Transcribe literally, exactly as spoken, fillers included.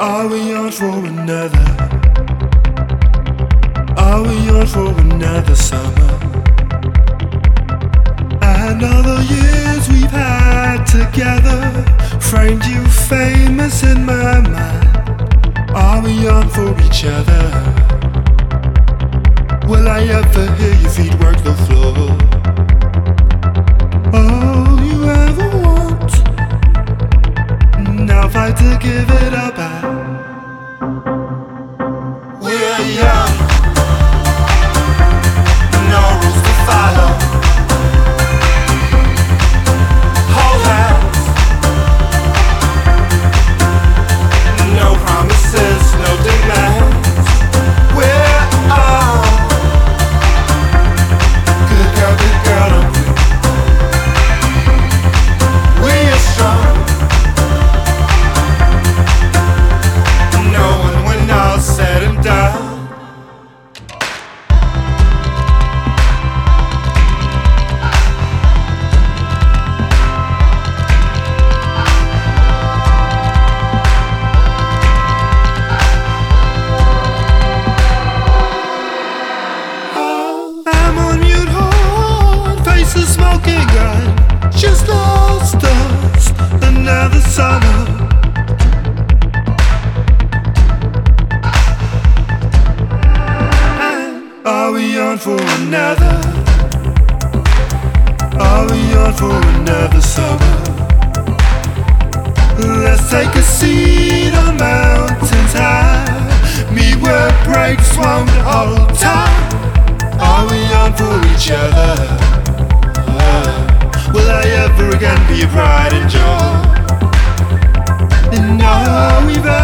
Are we on for another? Are we on for another summer? And all the years we've had together framed you famous in my mind. Are we on for each other? Will I ever hear your feet work the floor? All you ever want, now fight to give it up. We're young, no rules to follow. Hold hands, no promises, no demands. We're all good girl, good girl, don't we? We're strong, knowing when all said and done. I'm on mute, horn, face a smoking gun. Just lost us another summer. And are we on for another? Are we on for another summer? Let's take a seat on mountains high. Meet where breaks won't hold time. Are we on for each other? Uh, will I ever again be your pride and joy? And all we've